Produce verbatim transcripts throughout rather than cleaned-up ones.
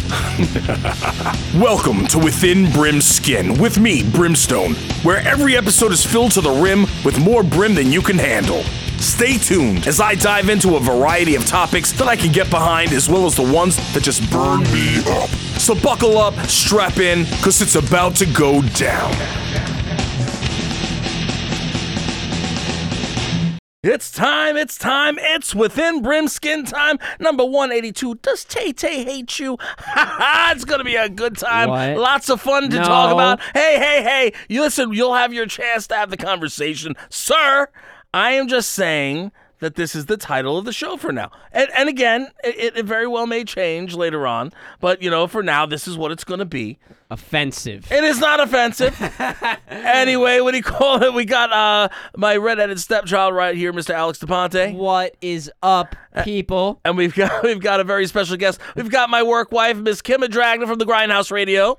Welcome to Within Brim's Skin with me, Brimstone, where every episode is filled to the rim with more brim than you can handle. Stay tuned as I dive into a variety of topics that I can get behind, as well as the ones that just burn me up. So buckle up, strap in, cause it's about to go down. It's time, it's time, it's Within Brimskin time, number one eighty-two. Does Tay-Tay hate you? Ha ha, it's gonna be a good time. What? Lots of fun to No. talk about. Hey, hey, hey, you listen, you'll have your chance to have the conversation. Sir, I am just saying that this is the title of the show for now. And, and again, it, it very well may change later on, but, you know, for now, this is what it's gonna be. Offensive. It is not offensive. Anyway, what do you call it? We got uh, my red-headed stepchild right here, Mister Alex DePonte. What is up, people? And we've got we've got a very special guest. We've got my work wife, Miss Kim Dragna from the Grindhouse Radio.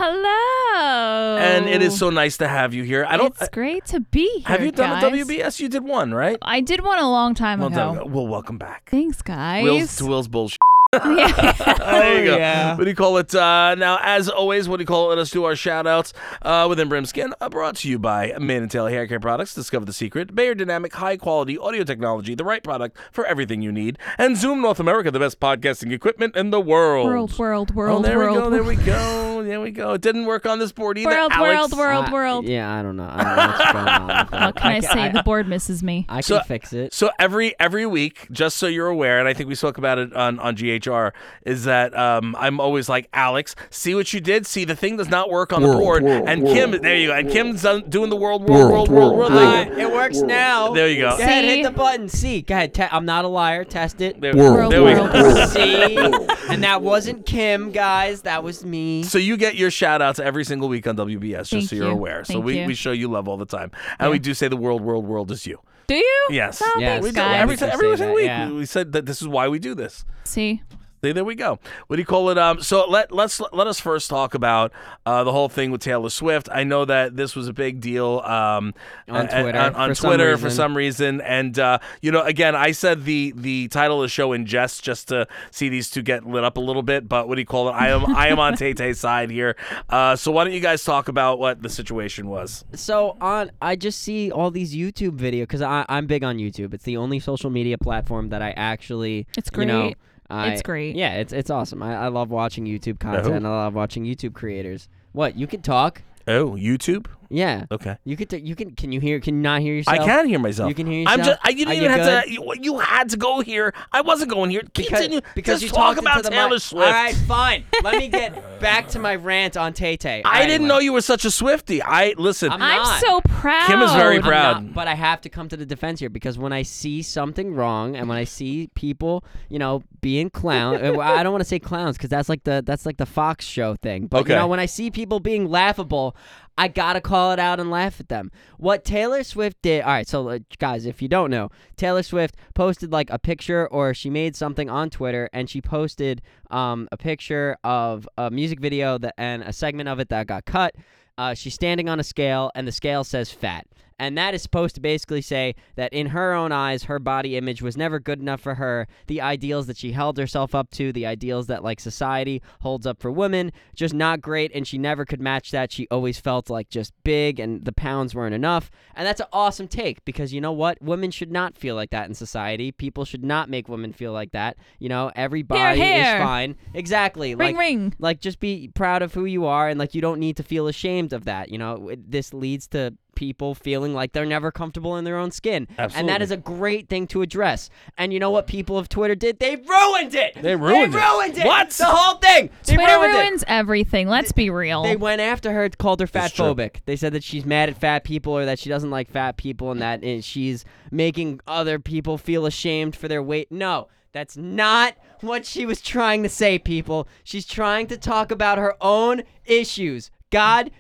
Hello. And it is so nice to have you here. I don't. It's great to be here. Have you done guys. a W B S? You did one, right? I did one a long time Well ago. done. Well, welcome back. Thanks, guys. Will's to Will's bullshit. Yeah. There you go. yeah. What do you call it? Uh, now, as always, what do you call it? Let us do our shout-outs uh, within Brimskin. Uh, brought to you by Mane and Tail Hair Care Products. Discover the secret. Bayer Dynamic high-quality audio technology. The right product for everything you need. And Zoom North America, the best podcasting equipment in the world. World, world, Oh, world, there world. we go. There we go. There we go. It didn't work on this board either. World, Alex. world, world, Uh, world. Yeah, I don't know. I don't know what's going on with that. What can I, ca- say? the board misses me. I can So- fix it. So every every week, just so you're aware, and I think we spoke about it on, on G H R, is that um, I'm always like, Alex, see what you did? See, the thing does not work on the World, board. world, and world, Kim, there you go. And Kim's done, doing the world, world, world, World, world, world, world, thing. Uh, it works now. There you go. Go ahead, See? hit the button. See. Go ahead. Te- I'm not a liar. Test it. There, World, there we world, go. world. See? And that wasn't Kim, guys. That was me. So you get your shout outs every single week on W B S, just Thank so you're you. aware. So Thank we, you. we show you love all the time. And we do say the world, world, world is you. Do you? Yes. Oh, Yes. thanks, We do. guys. Every, We do every say single that, week. yeah. We, we said that this is why we do this. See? See, there we go. What do you call it? Um, so let let's let us first talk about uh, the whole thing with Taylor Swift. I know that this was a big deal um, On a- a- Twitter, on, on for some Twitter for reason. some reason. And uh, you know, again, I said the the title of the show in jest just to see these two get lit up a little bit. But what do you call it? I am I am on Tay-Tay's side here. Uh, so why don't you guys talk about what the situation was? So on, I just see all these YouTube videos because I'm big on YouTube. It's the only social media platform that I actually, It's you know, great. I- It's great. Yeah, it's it's awesome. I, I love watching YouTube content. Oh. And I love watching YouTube creators. What, you can talk? Oh, YouTube. Yeah. Okay. You could. T- you can. Can you hear? Can you not hear yourself? I can hear myself. You can hear I'm yourself? just. I, you Are didn't you even have good? to. You, you had to go here. I wasn't going here. Because, Continue. because just you talk talked about into the Taylor mic. Swift. All right, fine. Let me get back to my rant on Tay Tay. I didn't know you were such a Swiftie. I listen. I'm I'm not. so proud. Kim is very I'm proud. not, but I have to come to the defense here because when I see something wrong and when I see people, you know, being clown, uh, I don't want to say clowns because that's like the that's like the Fox show thing. But Okay. you know, when I see people being laughable, I gotta call it out and laugh at them. What Taylor Swift did. All right, so uh, guys, if you don't know, Taylor Swift posted like a picture or she made something on Twitter, and she posted um, a picture of a music video that and a segment of it that got cut. Uh, she's standing on a scale, and the scale says fat. And that is supposed to basically say that in her own eyes, her body image was never good enough for her. The ideals that she held herself up to, the ideals that like society holds up for women, just not great. And she never could match that. She always felt like just big and the pounds weren't enough. And that's an awesome take because you know what? Women should not feel like that in society. People should not make women feel like that. You know, every body hair. is fine. Exactly. Ring, like, ring. like just be proud of who you are and like you don't need to feel ashamed of that. You know, It- this leads to people feeling like they're never comfortable in their own skin. Absolutely. And that is a great thing to address. And you know what people of Twitter did? They ruined it. They ruined they it. ruined it. What? The whole thing. They Twitter ruined ruins everything. Let's be real. it. They went after her, called her It's true. fatphobic. They said that she's mad at fat people or that she doesn't like fat people and that uh, she's making other people feel ashamed for their weight. No. That's not what she was trying to say, people. She's trying to talk about her own issues. God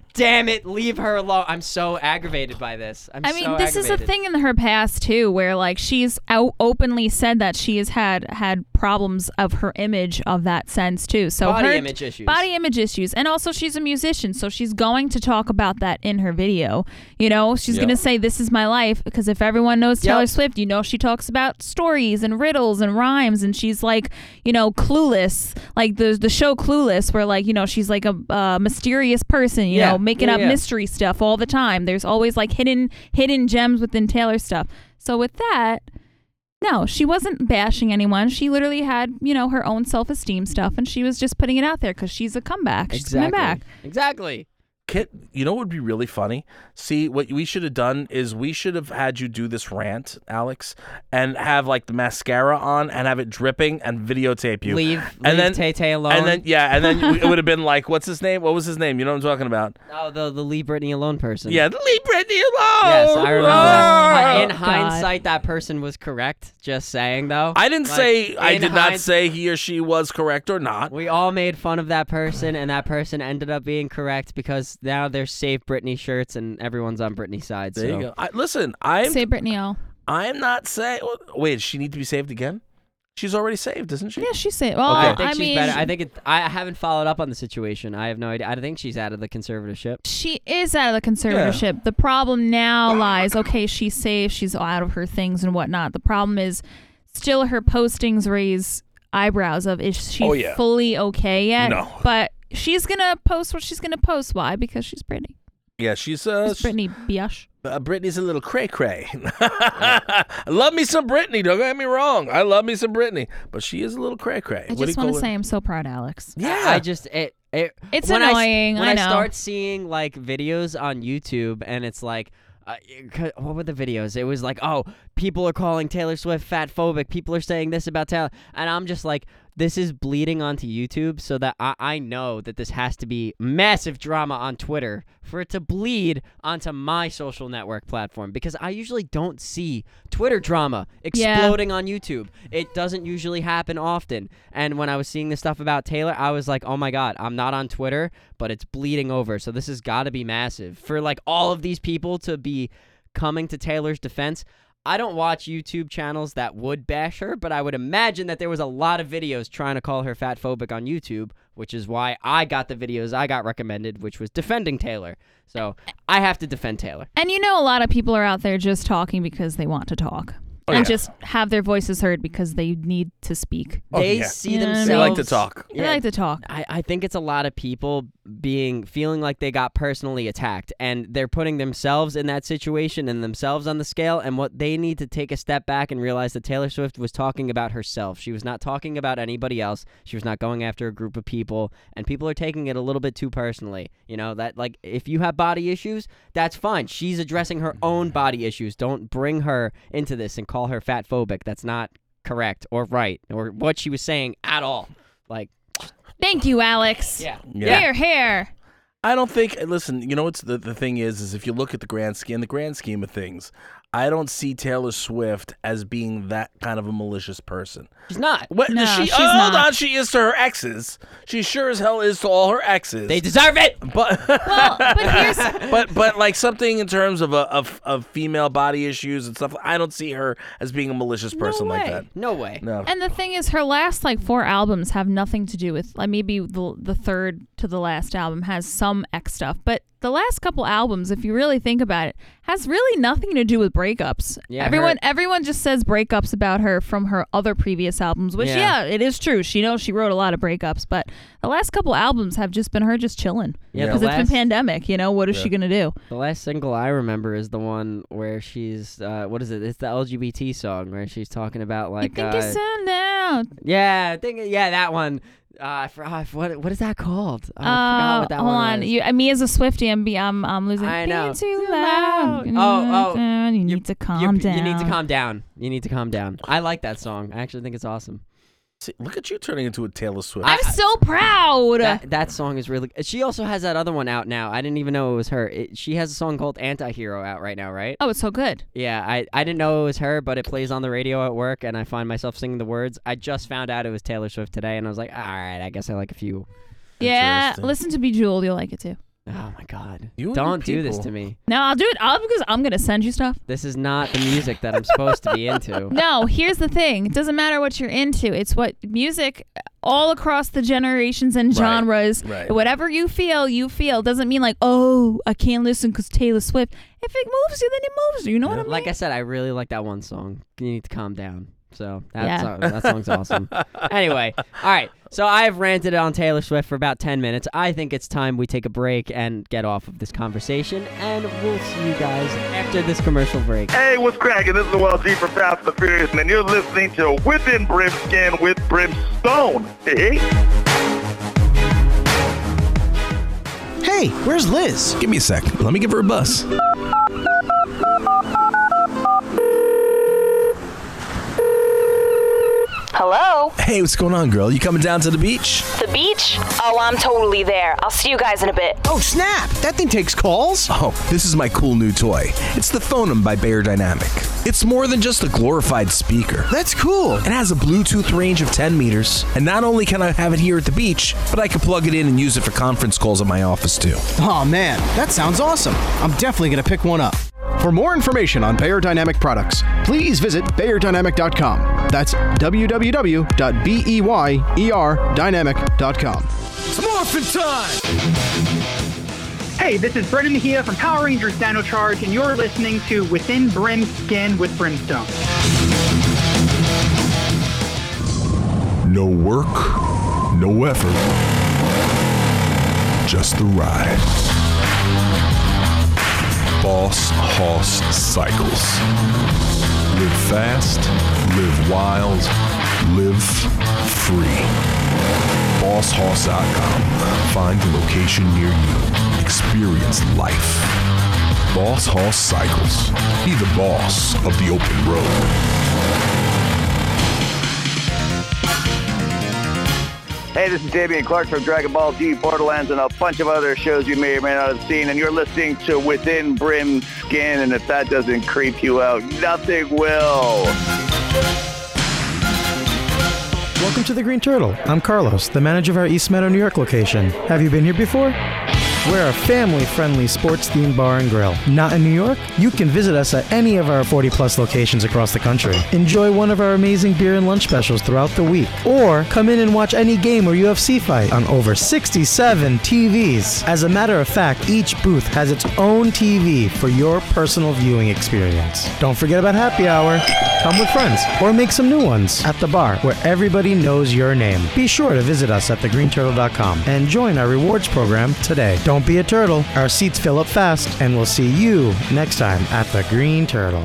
damn it, leave her alone. I'm so aggravated by this. I'm I mean, so this is a aggravated. thing in her past too, where like she's out openly said that she has had had problems of her image of that sense too. So Body her image issues. body image issues, and also she's a musician, so she's going to talk about that in her video. You know, she's Yep. gonna say, "This is my life," because if everyone knows Taylor Yep. Swift, you know she talks about stories and riddles and rhymes, and she's like, you know, Clueless, like the the show Clueless, where like you know she's like a uh, mysterious person, you Yeah. know, making Yeah, up yeah. mystery stuff all the time. There's always like hidden hidden gems within Taylor stuff. So with that, no, she wasn't bashing anyone. She literally had, you know, her own self-esteem stuff, and she was just putting it out there because she's a comeback. She's Exactly. coming back. Exactly. Kit, you know what would be really funny? See, what we should have done is we should have had you do this rant, Alex, and have like the mascara on and have it dripping and videotape you. Leave, and leave then, Tay Tay alone. And then yeah, and then it would have been like, what's his name? What was his name? You know what I'm talking about? oh, the the leave Britney alone person. Yeah, leave Britney alone. Yes, I remember that. Oh! Uh, in God. hindsight, that person was correct. Just saying, though. I didn't Like, say I in did not hinds- say he or she was correct or not. We all made fun of that person, and that person ended up being correct because now they're Save Britney shirts, and everyone's on Britney's side. There so. you go. I, listen, I'm Say Brittany all. I'm not saying. Wait, does she need to be saved again? She's already saved, isn't she? Yeah, she said. Well, Okay. I think I she's mean, better. I think it. I haven't followed up on the situation. I have no idea. I think she's out of the conservatorship. she is out of the conservatorship. The problem now lies, okay, she's safe, she's out of her things and whatnot. The problem is still her postings raise eyebrows of, is she Oh, yeah. fully okay yet? No. But she's going to post what she's going to post. Why? Because she's Britney. Yeah, she's uh, She's Britney Biash. Uh, Britney's a little cray cray. I love me some Britney. Don't get me wrong. I love me some Britney, but she is a little cray cray. I just want to say I'm so proud, Alex. yeah. I just it. it It's when I s- annoying, when I I, know. start seeing like videos on YouTube, and it's like. Uh, it- what were the videos? It was like, oh, people are calling Taylor Swift fat phobic. People are saying this about Taylor. And I'm just like, this is bleeding onto YouTube so that I, I know that this has to be massive drama on Twitter for it to bleed onto my social network platform, because I usually don't see Twitter drama exploding on YouTube. It doesn't usually happen often. And when I was seeing this stuff about Taylor, I was like, oh my God, I'm not on Twitter, but it's bleeding over. So this has got to be massive for like all of these people to be coming to Taylor's defense. I don't watch YouTube channels that would bash her, but I would imagine that there was a lot of videos trying to call her fat phobic on YouTube, which is why I got the videos I got recommended, which was defending Taylor. So I have to defend Taylor. And you know, a lot of people are out there just talking because they want to talk. Oh, and yeah. just have their voices heard because they need to speak. Oh, They yeah. see Yeah, themselves. They like to talk. They like to talk. I, I think it's a lot of people being feeling like they got personally attacked, and they're putting themselves in that situation and themselves on the scale, and what they need to take a step back and realize that Taylor Swift was talking about herself. She was not talking about anybody else. She was not going after a group of people, and people are taking it a little bit too personally. You know, that like if you have body issues, that's fine. She's addressing her own body issues. Don't bring her into this and call her fat phobic. That's not correct or right or what she was saying at all. Like, Thank you, Alex. yeah. Yeah. Here, here. I don't think. Listen, you know what's the the thing is, is if you look at the grand scheme, the grand scheme of things, I don't see Taylor Swift as being that kind of a malicious person. She's not. What No, she? she's oh, hold not. on, she is to her exes. She sure as hell is to all her exes. They deserve it. but Well, but here's but but like something in terms of a of, of female body issues and stuff. I don't see her as being a malicious person no like way. that. No way. No. and the thing is, her last like four albums have nothing to do with like maybe the the third to the last album has some X stuff, but the last couple albums, if you really think about it, has really nothing to do with breakups. Yeah, everyone her- everyone just says breakups about her from her other previous albums, which Yeah. yeah, it is true. She knows she wrote a lot of breakups, but the last couple albums have just been her just chilling. Yeah, Because the it's been last, pandemic, you know, what is she Yeah. gonna do? the last single I remember is the one where she's uh, what is it? It's the L G B T song where she's talking about like you think uh, you sound out. yeah, I think yeah that one. Uh, I forgot what what is that called? I Uh, forgot what that hold one on. was. You, uh, me as a Swiftie, I'm, be, I'm, I'm losing. I know. Being too Too loud. loud. Oh, oh. You You- need to calm you, down. you need to calm down. You need to calm down. I like that song. I actually think it's awesome. See, look at you turning into a Taylor Swift. I'm so proud. That that song is really. She also has that other one out now. I didn't even know it was her. It, she has a song called "Anti-Hero" out right now, right? oh, it's so good. Yeah, I, I didn't know it was her, but it plays on the radio at work, and I find myself singing the words. I just found out it was Taylor Swift today, and I was like, all right, I guess I like a few. Yeah, Interesting. listen to Bejeweled. You'll like it too. Oh my God! You and Don't your do this people. to me. No, I'll do it. I'll because I'm gonna send you stuff. This is not the music that I'm supposed to be into. No, here's the thing. It doesn't matter what you're into. It's what music all across the generations and genres. right. Whatever you feel, you feel. Doesn't mean like, oh, I can't listen because Taylor Swift. If it moves you, then it moves you. You know what I mean? Like I said, I really like that one song. You need to calm down. So that, Yeah. song, that song's awesome. Anyway, all right. So I've ranted on Taylor Swift for about ten minutes. I think it's time we take a break and get off of this conversation. And we'll see you guys after this commercial break. Hey, what's cracking? This is Will G from Fast and the Furious, and you're listening to Within Brimskin with Brimstone. Hey, Hey, where's Liz? Give me a sec. Let me give her a buzz. Hello? Hey, what's going on, girl? You coming down to the beach? The beach? Oh, I'm totally there. I'll see you guys in a bit. Oh, snap! That thing takes calls. Oh, this is my cool new toy. It's the Phonem by Beyerdynamic. It's more than just a glorified speaker. That's cool. It has a Bluetooth range of ten meters, and not only can I have it here at the beach, but I can plug it in and use it for conference calls at my office too. Oh, man, that sounds awesome. I'm definitely going to pick one up. For more information on Beyerdynamic products, please visit Beyerdynamic dot com. That's w w w dot beyer dynamic dot com. It's morphin' time! Hey, this is Brendan Mejia from Power Rangers Dino Charge, and you're listening to Within Brimskin with Brimstone. No work, no effort, just the ride. Boss Hoss Cycles. Live fast, live wild, live free. boss hoss dot com. Find a location near you. Experience life. Boss Hoss Cycles. Be the boss of the open road. Hey, this is Damian Clark from Dragon Ball Z, Borderlands, and a bunch of other shows you may or may not have seen, and you're listening to Within Brimskin, and if that doesn't creep you out, nothing will. Welcome to the Green Turtle. I'm Carlos, the manager of our East Meadow, New York location. Have you been here before? We're a family-friendly sports-themed bar and grill. Not in New York? You can visit us at any of our forty-plus locations across the country. Enjoy one of our amazing beer and lunch specials throughout the week. Or come in and watch any game or U F C fight on over sixty-seven T Vs. As a matter of fact, each booth has its own T V for your personal viewing experience. Don't forget about happy hour. Come with friends or make some new ones at the bar where everybody knows your name. Be sure to visit us at the green turtle dot com and join our rewards program today. Don't be a turtle. Our seats fill up fast, and we'll see you next time at the Green Turtle.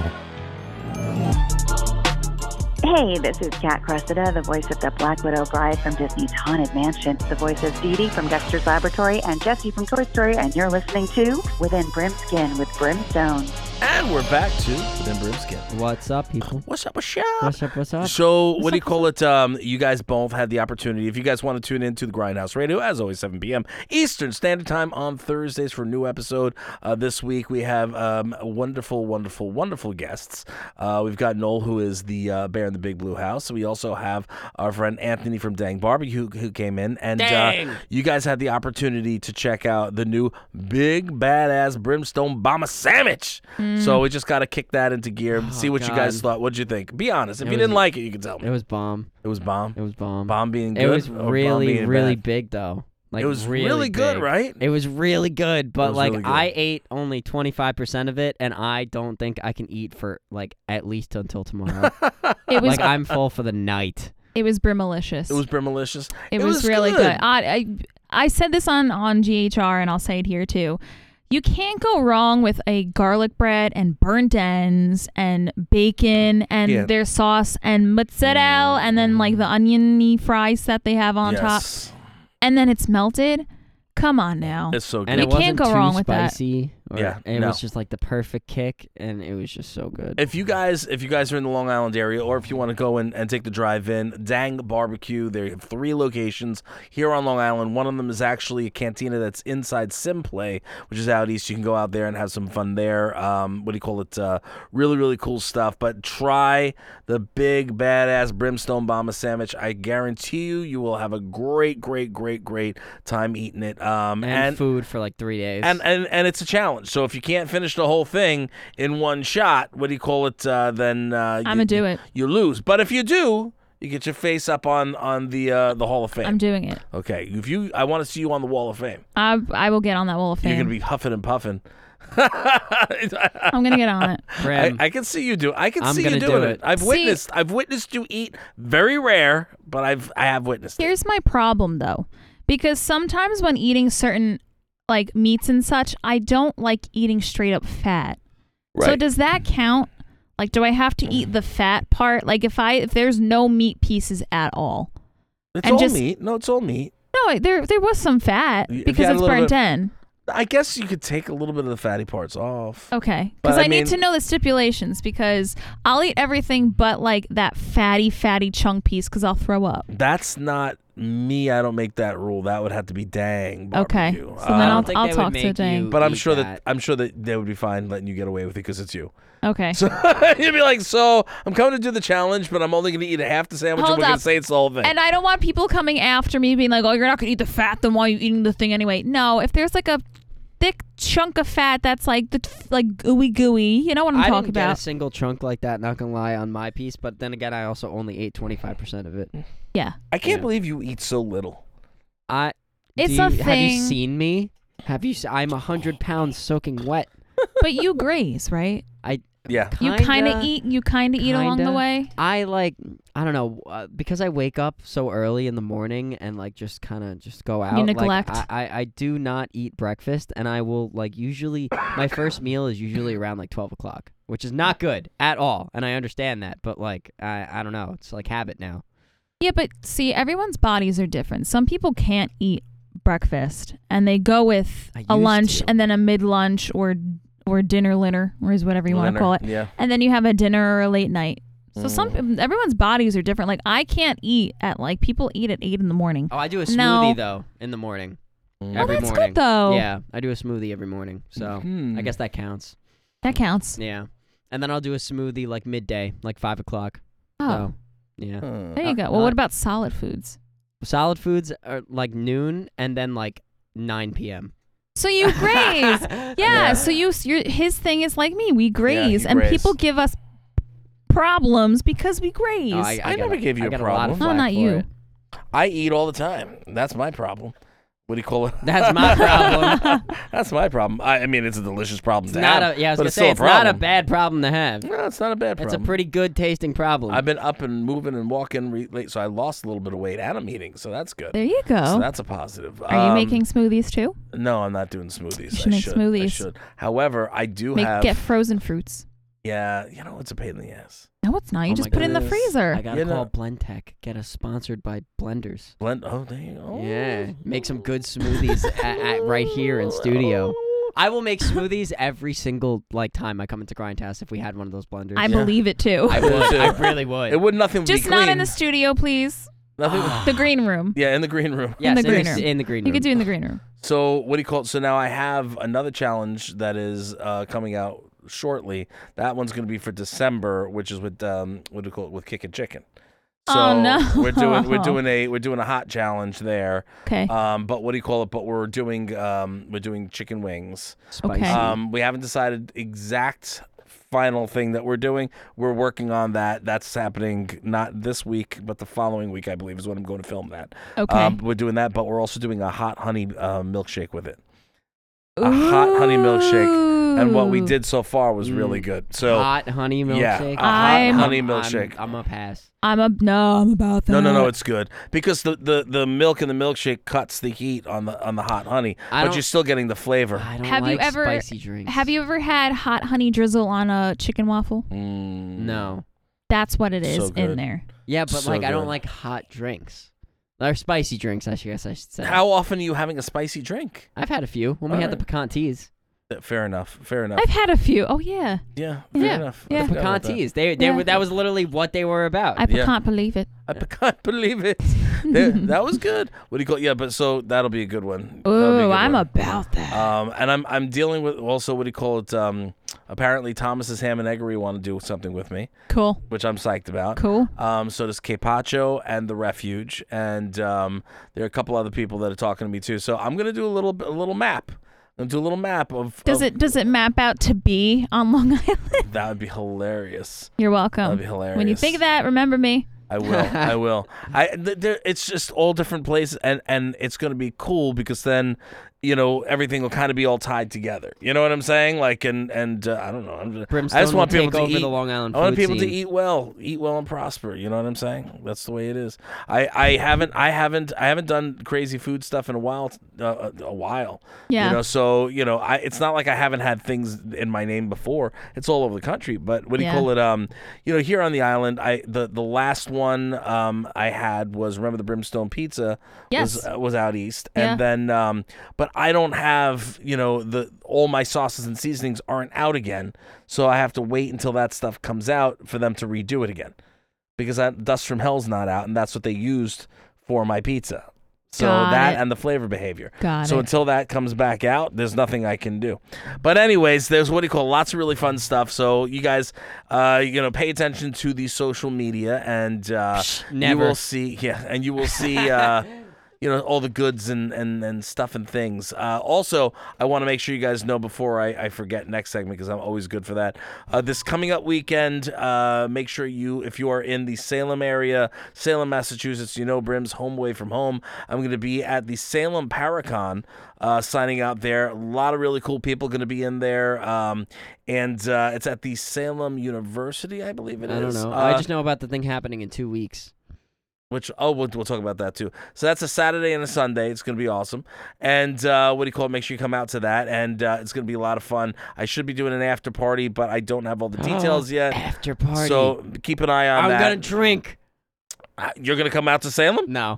Hey, this is Kat Cressida, the voice of the Black Widow Bride from Disney's Haunted Mansion, the voice of Dee Dee from Dexter's Laboratory, and Jessie from Toy Story, and you're listening to Within Brimskin with Brimstone. And we're back to Within Brimskin. What's up, people? What's up, what's up? What's up, what's up? So, what do you call it? Um, you guys both had the opportunity. If you guys want to tune in to the Grindhouse Radio, as always, seven p.m. Eastern Standard Time on Thursdays for a new episode. Uh, this week, we have um, wonderful, wonderful, wonderful guests. Uh, we've got Noel, who is the uh, Bear in the Big Blue House. We also have our friend Anthony from Dang Barbecue, who, who came in. And Dang. Uh, you guys had the opportunity to check out the new Big Badass Brimstone Bomber Sandwich. Mm. So, we just got to kick that into gear, Oh, see what you God. guys thought. What'd you think? Be honest. If It you was- didn't like it, you can tell me. It was bomb. It was bomb. It was bomb. Bomb being good. It was or bomb really, being really bad? big, though. Like It was really, really good, big. right? It was really good, but was like really good. I ate only twenty-five percent of it, and I don't think I can eat for like at least until tomorrow. It was like I'm full for the night. It was Brimalicious. It was Brimalicious. It, It was, was really good. good. I, I I said this on on G H R, and I'll say it here too. You can't go wrong with a garlic bread and burnt ends and bacon and Yeah. their sauce and mozzarella and then like the oniony fries that they have on top, Yes. and then it's melted. Come on now. It's so good. And You it wasn't can't go too wrong with that. spicy Or Yeah, it no. was just like the perfect kick, and it was just so good. If you guys, if you guys are in the Long Island area, or if you want to go in and take the drive in, Dang Barbecue. They have three locations here on Long Island. One of them is actually a cantina that's inside Simplay, which is out east. You can go out there and have some fun there. Um, what do you call it? Uh, really, really cool stuff. But try the big badass Brimstone Bomber sandwich. I guarantee you, you will have a great, great, great, great time eating it. Um, and, and food for like three days. And, and and it's a challenge. So if you can't finish the whole thing in one shot, what do you call it? Uh, then uh, I'm gonna do it. You lose. But if you do, you get your face up on on the uh, the Hall of Fame. I'm doing it. Okay. If you, I want to see you on the Wall of Fame. I I will get on that Wall of Fame. You're gonna be huffing and puffing. I'm gonna get on it. I, I can see you do. I can I'm see you gonna doing do it. it. I've See- witnessed. I've witnessed you eat. Very rare, but I've I have witnessed. it. Here's my problem though, because sometimes when eating certain like meats and such, I don't like eating straight up fat. So Right. does that count? Like, do I have to eat the fat part? Like, if I if there's no meat pieces at all, It's and all just- meat. No, it's all meat. no, there there was some fat If you because had a it's little burnt bit- in. I guess you could take a little bit of the fatty parts off. Okay, But because I, I need mean- to know the stipulations because I'll eat everything but like that fatty fatty chunk piece because I'll throw up. That's not me. I don't make that rule. That would have to be Dang Okay, Barbecue. so then Um, I'll think I'll they would talk to make Dang. you- But I'm eat sure that. that. I'm sure that they would be fine letting you get away with it because it's you. Okay. So you'd be like, so I'm coming to do the challenge, but I'm only going to eat a half the sandwich, Hold and we're going up. to say it's the whole thing. And I don't want people coming after me being like, oh, you're not going to eat the fat, then why are you eating the thing anyway? No, if there's like a thick chunk of fat that's like the like gooey gooey, you know what I'm I talking didn't get about. a single chunk like that, not gonna lie, on my piece. But then again, I also only ate twenty-five percent of it. Yeah. I can't Yeah. believe you eat so little. I. It's do a you, Have you thing. seen me? Have you? se- I'm a hundred pounds soaking wet. But you graze, right? I. Yeah. You kind of Kinda, eat, you kind of eat along the kinda. way. I like. I don't know uh, because I wake up so early in the morning and like just kind of just go out. like, neglect. I, I I do not eat breakfast, and I will like usually my first meal is usually around like twelve o'clock, which is not good at all, and I understand that, but like I I don't know, it's like habit now. Yeah, but see, everyone's bodies are different. Some people can't eat breakfast, and they go with I a used lunch to. and then a mid lunch or or dinner linner, or is whatever you want to Dinner, call it. yeah. And then you have a dinner or a late night. So Mm. some everyone's bodies are different. Like I can't eat at like people eat at eight in the morning. Oh, I do a smoothie No. though in the morning. Mm. Every Oh, that's good, morning. though. Yeah, I do a smoothie every morning, so Hmm. I guess that counts. That counts. Yeah, and then I'll do a smoothie like midday, like five o'clock. Oh, So, yeah. Huh. there you uh, go. Well, uh, what about solid foods? Solid foods are like noon and then like nine p.m. So you graze. Yeah, Yeah. So you your his thing is like me. We graze, you and graze. people give us problems because we graze. Oh, I, I got never a- gave you I a got a lot of problem. Oh, flack not for you. it. I eat all the time. That's my problem. What do you call it? That's my problem. That's my problem. I, I mean, it's a delicious problem It's to not have. a yeah. I was but gonna it's say still it's a not a problem. bad problem to have. No, it's not a bad It's problem. a pretty good tasting problem. I've been up and moving and walking re- late, so I lost a little bit of weight and I'm eating, so that's good. There you go. So that's a positive. Are you Um, making smoothies too? No, I'm not doing smoothies. You should I make should. I smoothies. should. However, I do Make have. get frozen fruits. Yeah, you know, it's a pain in the ass. No, it's not. You Oh just my put it in the goodness. freezer. I gotta You call know- Blendtec. Get us sponsored by Blenders. Blend. Oh, there you go. Yeah, make some good smoothies at, at right here in studio. I will make smoothies every single like time I come into Grindhouse if we had one of those blenders. I believe it too. I would. I really would. It would nothing Just be not in clean. the studio, please. Nothing. The green room. Yeah, in the green room. Yes, in the green room. In the green You room. could do it in the green room. So what do you call it? So now I have another challenge that is uh, coming out shortly. That one's going to be for December, which is with um, what do you call it? With Kickin' Chicken. So Oh, no. we're doing we're doing a we're doing a hot challenge there. Okay. Um, but what do you call it? But we're doing um, we're doing chicken wings. Spicy. Okay. Um, we haven't decided exact final thing that we're doing. We're working on that. That's happening not this week, but the following week, I believe, is when I'm going to film that. Okay. Um, we're doing that, but we're also doing a hot honey uh, milkshake with it. A hot honey milkshake. And what we Ooh. did so far was really Mm. good. So hot honey milkshake. yeah, a hot I'm- honey I'm- milkshake. I'm, I'm a pass. I'm a no. I'm about that. No, no, no, it's good because the, the, the milk in the milkshake cuts the heat on the on the hot honey, I but don't- you're still getting the flavor. I don't Have like you ever spicy drinks. have you ever had hot honey drizzle on a chicken waffle? Mm. No. That's what it is So in good. there. Yeah, but So like I don't good. like hot drinks. Or spicy drinks, I guess I should say. How often are you having a spicy drink? I've had a few when we had the Alright. pecan teas. Fair enough. Fair enough. I've had a few. Oh yeah. Yeah. Fair Yeah. enough. Yeah. I forgot Pecan about that. teas. They, they Yeah. were, that was literally what they were about. I Yeah. can't believe it. I can't believe it. There- that was good. What do you call? Yeah, but so that'll be a good one. That'll be a Oh, good I'm one. about that. Um, and I'm I'm dealing with also what do you call it? Um, apparently Thomas's Ham and Eggery want to do something with me, Cool. which I'm psyched about. Cool. Um, so does Capacho and the Refuge, and um, there are a couple other people that are talking to me too. So I'm gonna do a little a little map. I'm gonna do a little map of. Does of- it does it map out to be on Long Island? That would be hilarious. You're welcome. That'd be hilarious. When you think of that, remember me. I will. I will. I. Th- there, it's just all different places, and and it's going to be cool because then, you know, everything will kind of be all tied together. You know what I'm saying? Like, and and uh, I don't know. I'm just, Brimstone I just want will people take to over eat. the Long Island I want food people to scene. eat well, eat well and prosper. You know what I'm saying? That's the way it is. I, I haven't I haven't I haven't done crazy food stuff in a while. Uh, a, a while. Yeah. You know, so you know, I it's not like I haven't had things in my name before. It's all over the country. But what do you Yeah. call it? Um, you know, here on the island, I the the last one um I had was remember the Brimstone Pizza. Yes. Was, uh, was out east, Yeah. and then um, but I don't have you know the all my sauces and seasonings aren't out again, so I have to wait until that stuff comes out for them to redo it again, because that Dust from Hell's not out, and that's what they used for my pizza. So Got that it. and the flavor behavior. Got so it. until that comes back out, there's nothing I can do. But anyways, there's what do you call lots of really fun stuff. So you guys, uh, you know, pay attention to the social media, and uh, you never. will see. Yeah, and you will see. Uh, You know, all the goods and, and, and stuff and things. Uh, also, I want to make sure you guys know before I, I forget next segment, because I'm always good for that. Uh, this coming up weekend, uh, make sure you, if you are in the Salem area, Salem, Massachusetts, you know Brim's home away from home. I'm going to be at the Salem Paracon, uh, signing out there. A lot of really cool people going to be in there. Um, and uh, it's at the Salem University, I believe it I is. don't know. Uh, I just know about the thing happening in two weeks. Which, oh, we'll, we'll talk about that too. So that's a Saturday and a Sunday. It's going to be awesome. And uh, what do you call it? Make sure you come out to that. And uh, it's going to be a lot of fun. I should be doing an after party, but I don't have all the details yet. After party. So keep an eye on I'm that. gonna drink. Uh, You're going to come out to Salem? No.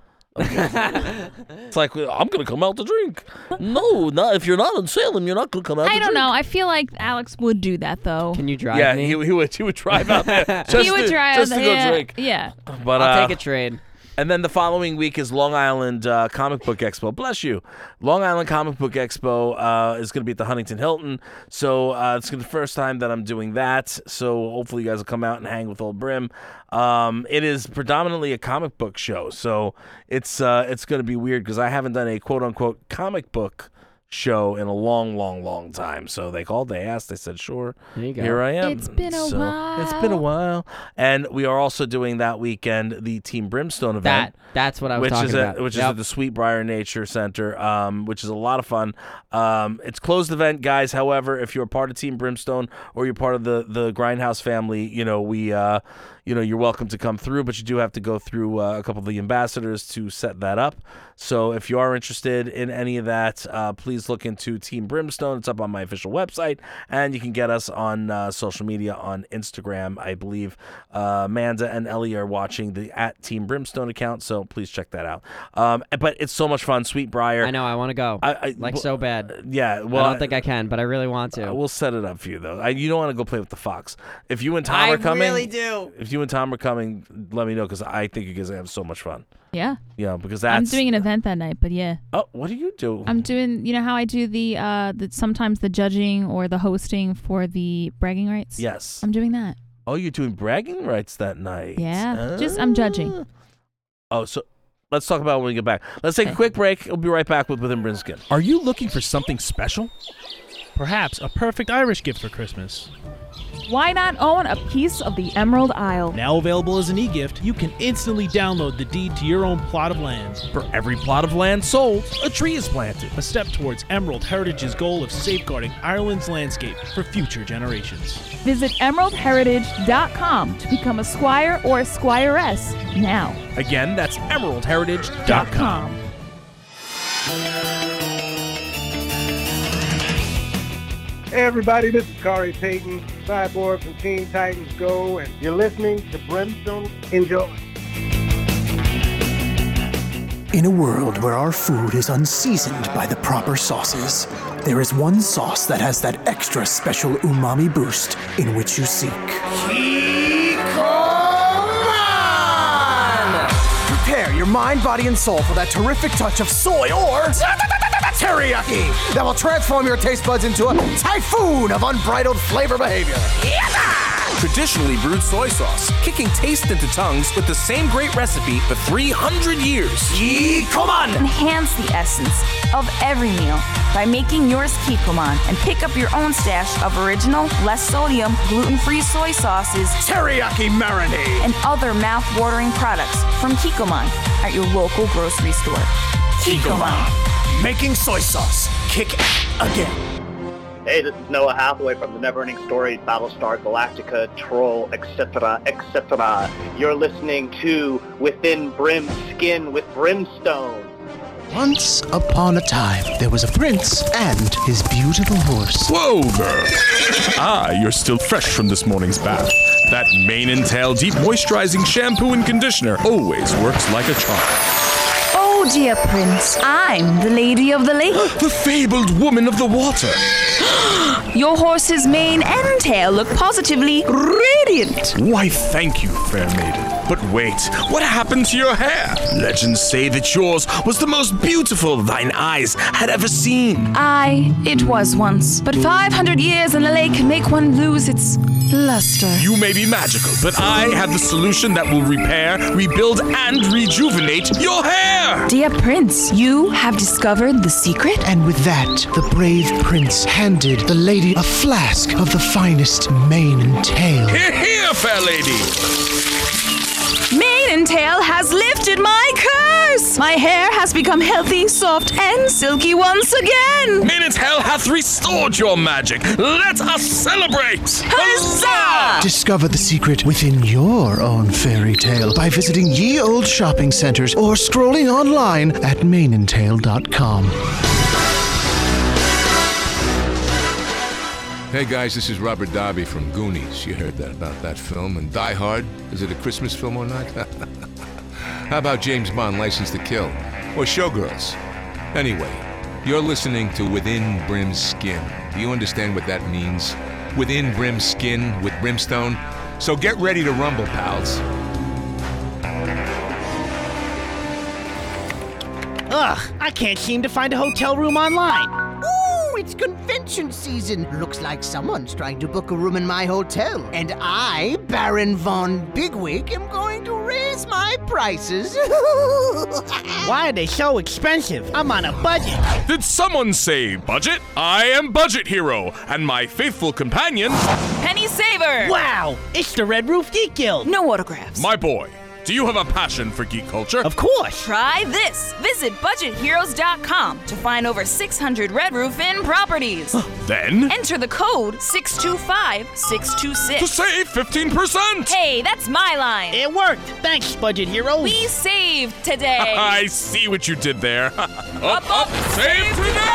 It's like, well, I'm going to come out to drink. No, not if you're not in Salem, you're not going to come out I to don't drink. know. I feel like Alex would do that though. Can you drive Yeah, me? he, he, would, he would drive out there just, he would to, drive just to go yeah, drink. Yeah. But, I'll uh, take a trade. And then the following week is Long Island uh, Comic Book Expo. Bless you. Long Island Comic Book Expo uh, is going to be at the Huntington Hilton. So uh, it's gonna be the first time that I'm doing that. So hopefully you guys will come out and hang with Old Brim. Um, it is predominantly a comic book show. So it's uh, it's going to be weird because I haven't done a quote-unquote comic book show in a long, long, long time. So they called, they asked, they said, sure. There you go. Here I am. It's been a So, while. It's been a while. And we are also doing that weekend the Team Brimstone event. That that's what I was which talking is at, about. which Yep. is at the Sweetbriar Nature Center, um, which is a lot of fun. Um, it's closed event, guys. However, if you're part of Team Brimstone or you're part of the the Grindhouse family, you know we, uh, you know, you're welcome to come through, but you do have to go through uh, a couple of the ambassadors to set that up. So if you are interested in any of that, uh, please look into Team Brimstone. It's up on my official website, and you can get us on uh, social media on Instagram. I believe uh, Amanda and Ellie are watching the at Team Brimstone account, so please check that out. Um, but it's so much fun, Sweetbriar. I know. I want to go. I, I, like well, so bad. Yeah, well, I don't think I can, but I really want to. uh, we'll set it up for you though. I, you don't want to go play with the fox. If you and Tom I are coming, really do. If you and Tom are coming, let me know because I think you guys are gonna have so much fun. Yeah. Yeah, because that's. I'm doing an event that night, but yeah. Oh, what do you do? I'm doing, you know how I do the, uh, the sometimes the judging or the hosting for the bragging rights? Yes. I'm doing that. Oh, you're doing bragging rights that night. Yeah. Just, I'm judging. Oh, so let's talk about it when we get back. Let's take a quick break. We'll be right back with Within Brimskin. Are you looking for something special? Perhaps a perfect Irish gift for Christmas. Why not own a piece of the Emerald Isle? Now available as an e-gift, you can instantly download the deed to your own plot of land. For every plot of land sold, a tree is planted. A step towards Emerald Heritage's goal of safeguarding Ireland's landscape for future generations. Visit emerald heritage dot com to become a squire or a squiress now. Again, that's emerald heritage dot com. Hey everybody, this is Corey Payton, Cyborg from Teen Titans Go, and you're listening to Brimstone. Enjoy. In a world where our food is unseasoned by the proper sauces, there is one sauce that has that extra special umami boost in which you seek. Kikoman! Prepare your mind, body, and soul for that terrific touch of soy or teriyaki that will transform your taste buds into a typhoon of unbridled flavor behavior. Traditionally brewed soy sauce, kicking taste into tongues with the same great recipe for three hundred years. Kikoman! Enhance the essence of every meal by making yours Kikoman and pick up your own stash of original, less sodium, gluten-free soy sauces, teriyaki marinade, and other mouth-watering products from Kikoman at your local grocery store. Kikoman. Making soy sauce kick again. Hey, this is Noah Hathaway from the Neverending Stories, Battlestar Galactica, Troll, et cetera, et cetera. You're listening to Within Brim's Skin with Brimstone. Once upon a time, there was a prince and his beautiful horse. Whoa there! Ah, you're still fresh from this morning's bath. That mane and tail deep moisturizing shampoo and conditioner always works like a charm. Oh, dear Prince, I'm the Lady of the Lake. The fabled woman of the water. Your horse's mane and tail look positively radiant. Why, thank you, fair maiden. But wait, what happened to your hair? Legends say that yours was the most beautiful thine eyes had ever seen. Aye, it was once. But five hundred years in the lake can make one lose its luster. You may be magical, but I have the solution that will repair, rebuild, and rejuvenate your hair! Dear Prince, you have discovered the secret? And with that, the brave prince handed the lady a flask of the finest mane and tail. Here, here, fair lady! Mane and tail has lifted my curse! My hair has become healthy, soft, and silky once again! Mane and tail hath restored your magic! Let us celebrate! Huzzah! Discover the secret within your own fairy tale by visiting ye old shopping centers or scrolling online at mane and tail dot com. Hey guys, this is Robert Darby from Goonies. You heard that about that film. And Die Hard, is it a Christmas film or not? How about James Bond, License to Kill? Or Showgirls? Anyway, you're listening to Within Brim's Skin. Do you understand what that means? Within Brim's Skin with Brimstone? So get ready to rumble, pals. Ugh, I can't seem to find a hotel room online. Ooh, it's convention season. Looks like someone's trying to book a room in my hotel. And I, Baron Von Bigwig, am going to raise my prices. Why are they so expensive? I'm on a budget. Did someone say budget? I am Budget Hero, and my faithful companion... Penny Saver! Wow, it's the Red Roof Geek Guild. No autographs. My boy, do you have a passion for geek culture? Of course. Try this. Visit budget heroes dot com to find over six hundred Red Roof Inn properties. Then? Enter the code six two five six two six. To save fifteen percent! Hey, that's my line. It worked. Thanks, Budget Hero. We saved today. I see what you did there. Up, up, save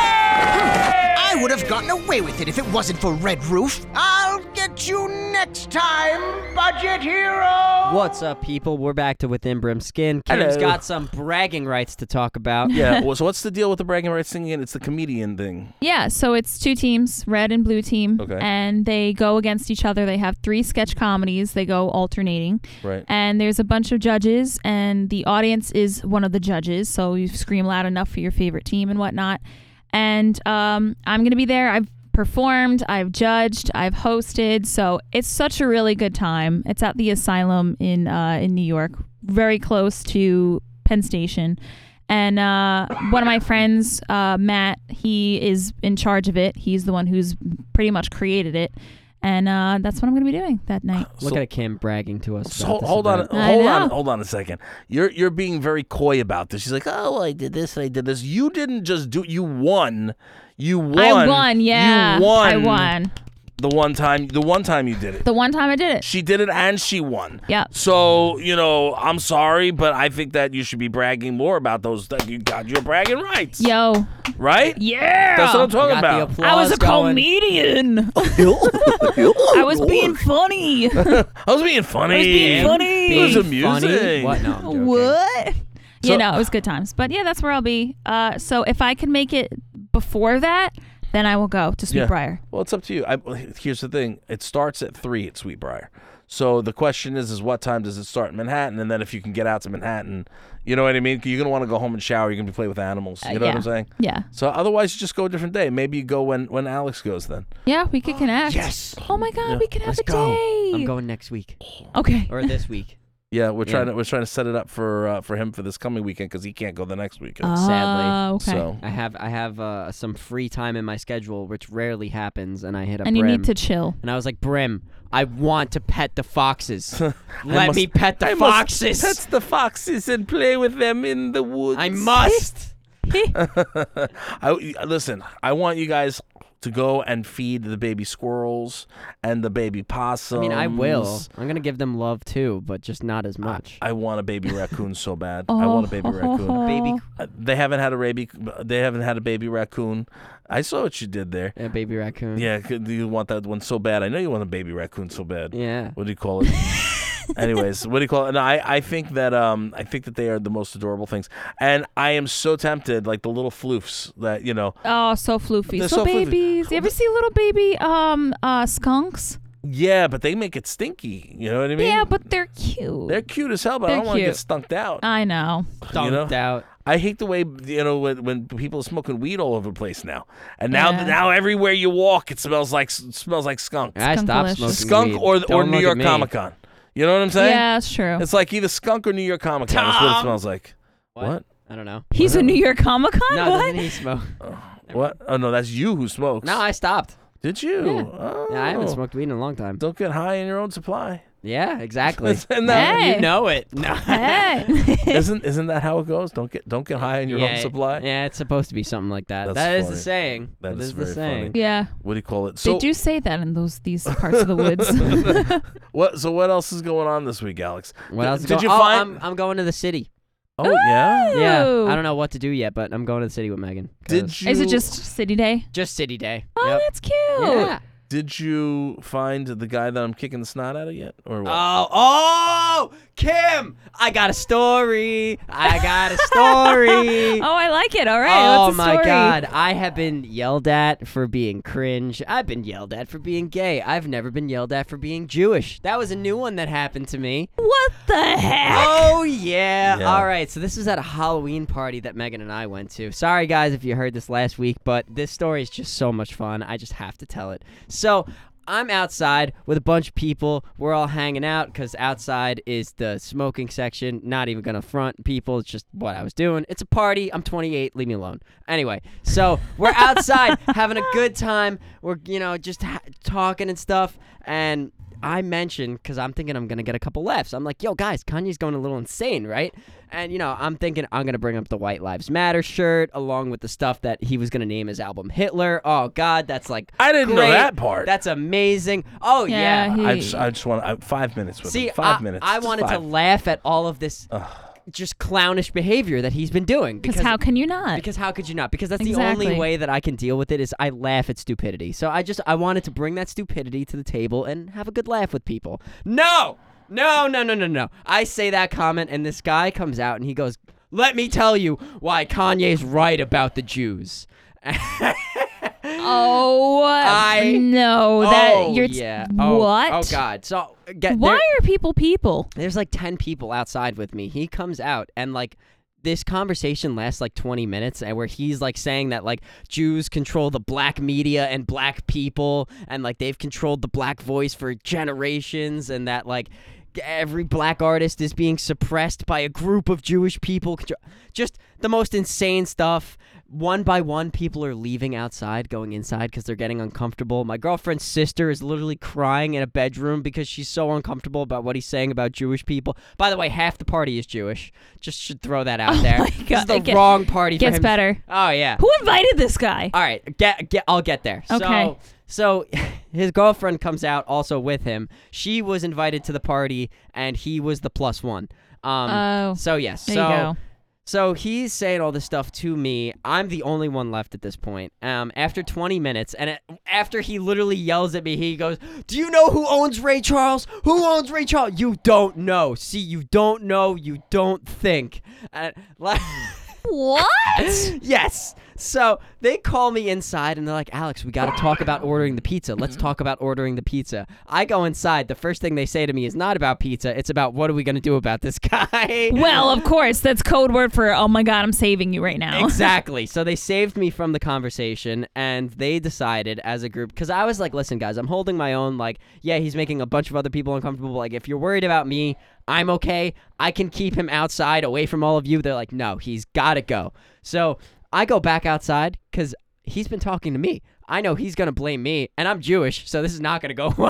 today! I would have gotten away with it if it wasn't for Red Roof. I'll get you next time, Budget Hero! What's up, people? We're back to Within Brim's Skin. Kim's Hello. got some bragging rights to talk about. Yeah, well, so what's the deal with the bragging rights thing again? It's the comedian thing. Yeah, so it's two teams, red and blue team, Okay. and they go against each other. They have three sketch comedies. They go alternating. Right. And there's a bunch of judges, and the audience is one of the judges, so you scream loud enough for your favorite team and whatnot. And um, I'm going to be there. I've performed, I've judged, I've hosted, so it's such a really good time. It's at the Asylum in uh, in New York, very close to Penn Station. And uh, one of my friends, uh, Matt, he is in charge of it. He's the one who's pretty much created it. And uh, that's what I'm going to be doing that night. Look So- at Kim bragging to us. So about hold, this hold on, event. I hold know. on, hold on a second. You're you're being very coy about this. She's like, oh, well, I did this, and I did this. You didn't just do. You won. You won. I won, yeah. You won. I won. The one time, the one time you did it. The one time I did it. She did it and she won. Yeah. So, you know, I'm sorry, but I think that you should be bragging more about those. That you got your bragging rights. Yo. Right? Yeah. That's what I'm talking Got the about. applause I was a going. comedian. I was being funny. I was being funny. I was being funny. It was Being funny? amusing. What? No. I'm joking. What? you So- know, it was good times. But yeah, that's where I'll be. Uh, so if I can make it before that, then I will go to Sweetbriar. Well, it's up to you. I, here's the thing: it starts at three at Sweetbriar. So the question is, is what time does it start in Manhattan? And then if you can get out to Manhattan, you know what I mean? You're gonna want to go home and shower. You're gonna be play with animals. You Uh, know what yeah. I'm saying? Yeah. So otherwise, you just go a different day. Maybe you go when when Alex goes then. Yeah, we could connect. Yes. Oh my God, Yeah. we could have Let's a go. day. I'm going next week. Okay. Or this week. Yeah, we're trying Yeah. to we're trying to set it up for uh, for him for this coming weekend because he can't go the next weekend. Oh, Sadly. okay. So I have I have uh, some free time in my schedule, which rarely happens, and I hit up And you Brim, need to chill. And I was like, Brim, I want to pet the foxes. I Let must- me pet the I must foxes. pet the foxes and play with them in the woods. I must. I listen. I want you guys to go and feed the baby squirrels and the baby possums. I mean, I will. I'm gonna give them love too, but just not as much. I want a baby raccoon so bad. I want a baby raccoon. Baby. Uh, They haven't had a baby. They haven't had a baby raccoon. I saw what you did there. A baby raccoon. Yeah, could- you want that one so bad. I know you want a baby raccoon so bad. Yeah. What do you call it? Anyways, what do you call it? No, I, I think that um I think that they are the most adorable things, and I am so tempted, like the little floofs that you know. Oh, so floofy. They're So, so floofy. babies. You ever see little baby um uh skunks? Yeah, but they make it stinky. You know what I mean? Yeah, but they're cute. They're cute as hell, but I They're don't want to get cute. stunked out. I know. you know? Dunked out. I hate the way you know when, when people are smoking weed all over the place now, and now Yeah. now everywhere you walk, it smells like smells like skunk. I stopped Skunkalicious. smoking Skunk weed. or or Don't New look at York me. Comic Con. You know what I'm saying? Yeah, that's true. It's like either skunk or New York Comic Con. That's what it Tom! smells like. What? What? I don't know. He's a New York Comic Con? No, what? doesn't he smoke? What? Oh no, that's you who smokes. No, I stopped. Did you? Yeah. Oh. Yeah, I haven't smoked weed in a long time. Don't get high in your own supply. Yeah, exactly. Isn't that, Hey. You know it. No. Hey. isn't isn't that how it goes? Don't get don't get high in your yeah, own supply. Yeah, it's supposed to be something like that. That's That is funny. the saying. That is the very saying. funny. Yeah. What do you call it? They So do say that in those these parts of the woods. what? So what else is going on this week, Alex? What else? is Did going- you oh, find? I'm, I'm going to the city. Oh yeah. Yeah, Ooh. I don't know what to do yet, but I'm going to the city with Megan. 'cause- Did you? Is it just city day? just city day? Oh, Yep. that's cute. Yeah. Did you find the guy that I'm kicking the snot out of yet, or what? Oh, oh, Kim! I got a story. I got a story. Oh, I like it. All right. Oh What's the my story? God! I have been yelled at for being cringe. I've been yelled at for being gay. I've never been yelled at for being Jewish. That was a new one that happened to me. What the heck? Oh yeah. Yeah. All right. So this was at a Halloween party that Megan and I went to. Sorry guys if you heard this last week, but this story is just so much fun. I just have to tell it. So I'm outside with a bunch of people. We're all hanging out because outside is the smoking section. Not even gonna front people. It's just what I was doing. It's a party. I'm twenty-eight. Leave me alone. Anyway, so we're outside having a good time. We're you know just ha- talking and stuff. And I mentioned, because I'm thinking I'm gonna get a couple laughs. I'm like, yo guys, Kanye's going a little insane, right? And you know, I'm thinking I'm gonna bring up the White Lives Matter shirt along with the stuff that he was gonna name his album Hitler. Oh God, that's like I didn't know great. that part. That's amazing. Oh yeah. Yeah, he- I just I just want I, five minutes with See, him. Five I, minutes. I Just wanted to five. laugh at all of this just clownish behavior that he's been doing. Because how can you not? Because how could you not? Because that's Exactly. the only way that I can deal with it is I laugh at stupidity. So I just I wanted to bring that stupidity to the table and have a good laugh with people. No! No, no, no, no, no. I say that comment and this guy comes out and he goes, "Let me tell you why Kanye's right about the Jews." Oh I no! That oh, you're yeah. Oh, what? Oh God! So get Why there- are people people? There's like ten people outside with me. He comes out and like this conversation lasts like twenty minutes and where he's like saying that like Jews control the black media and black people and like they've controlled the black voice for generations and that like every black artist is being suppressed by a group of Jewish people. Just the most insane stuff. One by one, people are leaving outside, going inside because they're getting uncomfortable. My girlfriend's sister is literally crying in a bedroom because she's so uncomfortable about what he's saying about Jewish people. By the way, half the party is Jewish. Just should throw that out Oh there. my This is God, the it get- wrong party for gets him. better. Oh, yeah. Who invited this guy? All right, get get. I'll get there. Okay. So, so his girlfriend comes out also with him. She was invited to the party, and he was the plus one. Um, Oh, So yes. there so you go. So he's saying all this stuff to me. I'm the only one left at this point. Um, after twenty minutes, and it, after he literally yells at me, he goes, "Do you know who owns Ray Charles? Who owns Ray Charles? You don't know. See, you don't know. You don't think." And, like, what? Yes. So they call me inside and they're like, "Alex, we got to talk about ordering the pizza. Let's talk about ordering the pizza." I go inside. The first thing they say to me is not about pizza. It's about what are we going to do about this guy? Well, of course, that's code word for, oh my God, I'm saving you right now. Exactly. So they saved me from the conversation and they decided as a group, because I was like, listen, guys, I'm holding my own. Like, yeah, he's making a bunch of other people uncomfortable. Like, if you're worried about me, I'm okay. I can keep him outside away from all of you. They're like, no, he's got to go. So I go back outside because he's been talking to me. I know he's going to blame me, and I'm Jewish, so this is not going to go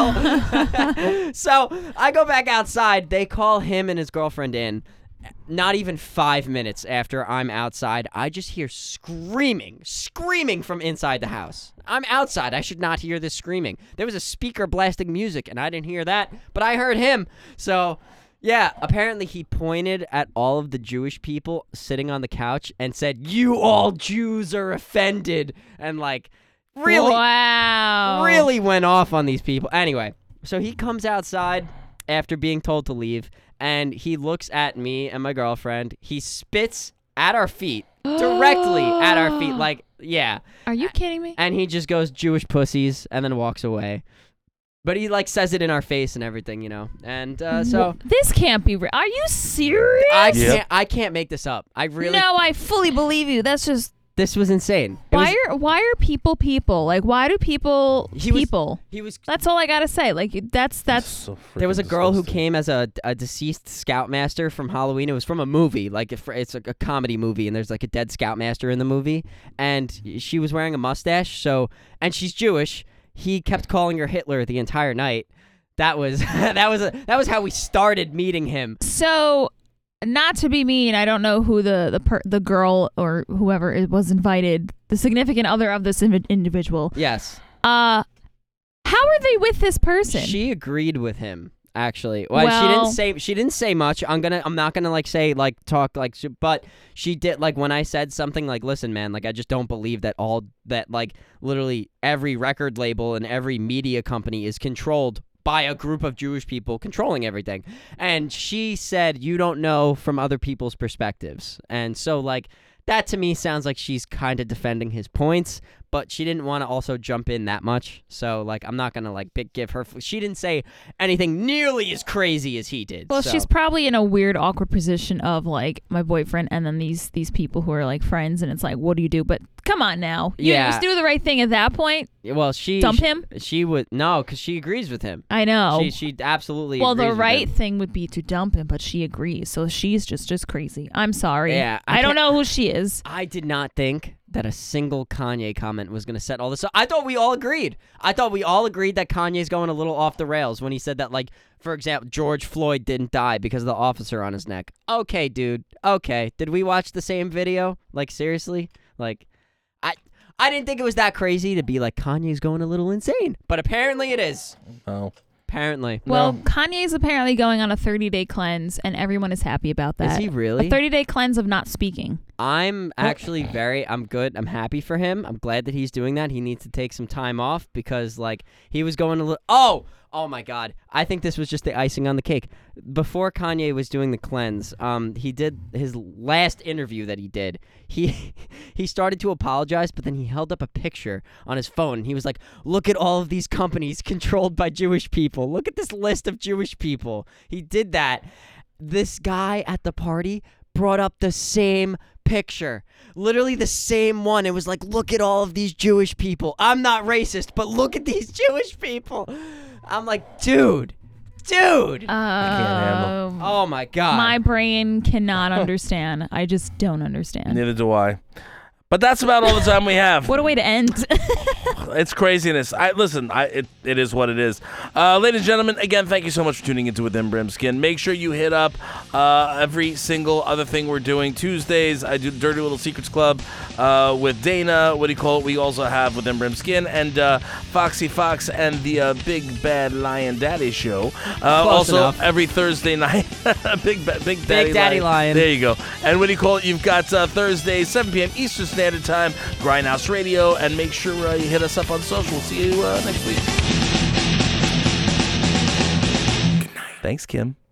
well. So I go back outside. They call him and his girlfriend in. Not even five minutes after I'm outside, I just hear screaming, screaming from inside the house. I'm outside. I should not hear this screaming. There was a speaker blasting music, and I didn't hear that, but I heard him. So... yeah, apparently he pointed at all of the Jewish people sitting on the couch and said, "You all Jews are offended," and like really, wow, really went off on these people. Anyway, so he comes outside after being told to leave, and he looks at me and my girlfriend. He spits at our feet, directly at our feet, like, yeah. Are you kidding me? And he just goes, "Jewish pussies," and then walks away. But he, like, says it in our face and everything, you know. And uh, so... this can't be real. Are you serious? I can't, yep. I can't make this up. I really... No, I fully believe you. That's just... This was insane. It why was... are why are people people? Like, why do people he people? Was, he was... That's all I gotta say. Like, that's... that's. So there was a girl who came as a, a deceased scoutmaster from Halloween. It was from a movie. Like, it's a, a comedy movie, and there's, like, a dead scoutmaster in the movie. And she was wearing a mustache, so... and she's Jewish... He kept calling her Hitler the entire night. That was that was a, that was how we started meeting him. So, not to be mean, I don't know who the the per, the girl or whoever it was invited, the significant other of this inv- individual. Yes. Uh, how are they with this person? She agreed with him. Actually, well, well, she didn't say she didn't say much. I'm gonna I'm not gonna like say like talk like, but she did like when I said something like, "Listen, man, like I just don't believe that all that like literally every record label and every media company is controlled by a group of Jewish people controlling everything." And she said, "You don't know from other people's perspectives," and so like that to me sounds like she's kind of defending his points. But she didn't want to also jump in that much, so like I'm not gonna like big give her. She didn't say anything nearly as crazy as he did. Well, so. She's probably in a weird, awkward position of like my boyfriend, and then these these people who are like friends, and it's like, what do you do? But come on now, you yeah, just do the right thing at that point. Well, she dump she, him. She would no, because she agrees with him. I know. She she absolutely. Well, agrees the with right him. thing would be to dump him, but she agrees, so she's just just crazy. I'm sorry. Yeah, I, I don't know who she is. I did not think that a single Kanye comment was going to set all this up. I thought we all agreed. I thought we all agreed that Kanye's going a little off the rails when he said that, like, for example, George Floyd didn't die because of the officer on his neck. Okay, dude. Okay. Did we watch the same video? Like, seriously? Like, I I didn't think it was that crazy to be like, Kanye's going a little insane. But apparently it is. Oh. Apparently. Well, no. Kanye's apparently going on a thirty-day cleanse, and everyone is happy about that. Is he really? A thirty-day cleanse of not speaking. I'm actually very, I'm good. I'm happy for him. I'm glad that he's doing that. He needs to take some time off because, like, he was going a little, oh, oh my God. I think this was just the icing on the cake. Before Kanye was doing the cleanse, um, he did his last interview that he did. He, he started to apologize, but then he held up a picture on his phone. He was like, look at all of these companies controlled by Jewish people. Look at this list of Jewish people. He did that. This guy at the party brought up the same picture, literally the same one. It was like, look at all of these Jewish people. I'm not racist, but look at these Jewish people. I'm like, dude, dude. Uh, I can't handle. Oh my God. My brain cannot understand. I just don't understand. Neither do I. But that's about all the time we have. What a way to end. It's craziness. I listen. I it, it is what it is. Uh, ladies and gentlemen, again, thank you so much for tuning into Within Brimskin. Make sure you hit up uh, every single other thing we're doing. Tuesdays, I do Dirty Little Secrets Club uh, with Dana. What do you call it? We also have Within Brimskin and uh, Foxy Fox and the uh, Big Bad Lion Daddy Show. Uh, also, enough. every Thursday night, Big ba- Big Daddy, Big Daddy Lion. There you go. And what do you call it? You've got uh, Thursday, seven p.m. Eastern Standard Time, Grindhouse Radio. And make sure uh, you hit us up on social. We'll see you uh, next week. Good night. Thanks, Kim.